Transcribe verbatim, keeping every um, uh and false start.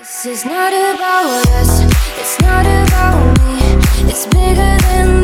This is not about us, it's not about me, it's bigger than